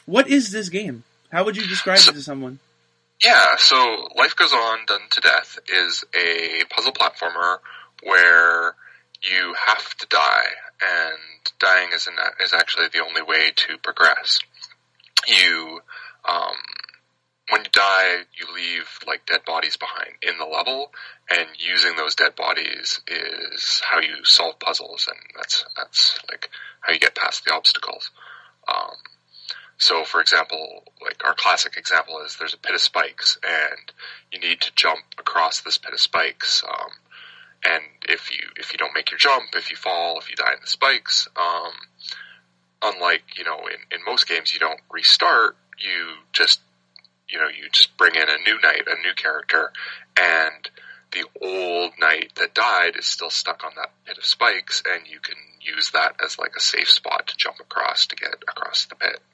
What is this game? How would you describe it to someone? Yeah, so Life Goes On Done to Death is a puzzle platformer where you have to die, and dying is actually the only way to progress. When you die, you leave like dead bodies behind in the level, and using those dead bodies is how you solve puzzles, and that's like how you get past the obstacles. So, for example, like our classic example is there's a pit of spikes, and you need to jump across this pit of spikes. And if you don't make your jump, if you fall, if you die in the spikes, unlike in most games, you don't restart. You just bring in a new knight, a new character, and the old knight that died is still stuck on that pit of spikes, and you can use that as like a safe spot to jump across to get across the pit.